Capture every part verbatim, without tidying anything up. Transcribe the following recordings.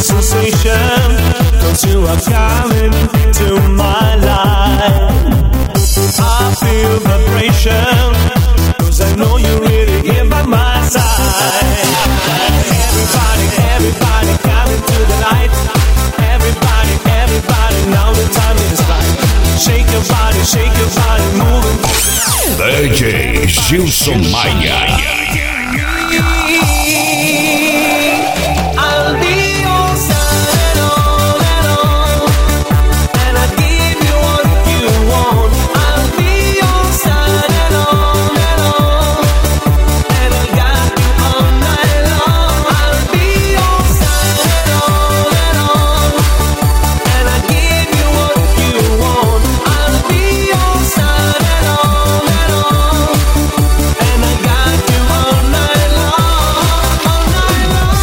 sensation, 'cause you are coming to my life. I feel vibration, 'cause I know you're really here by my side. Everybody, everybody coming to the light. Everybody, everybody, now the time is right. Shake your body, shake your body, moving. D J Gilson Maia. I'll be your side on and on, and I'll give you what you want. I'll be your side and on and on, and I'll got you all night long. I'll be your side and on and on, and I'll give you what you want. I'll be your side and on and on, and I got you all night long, all night long.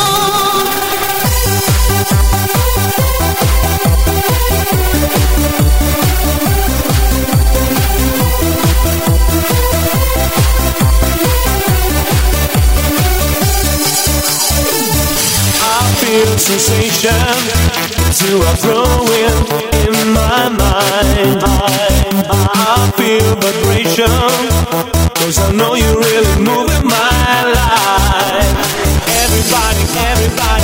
I feel sensation to a growing in my mind. I, I feel vibration, 'cause I know you're really moving my life. Everybody, everybody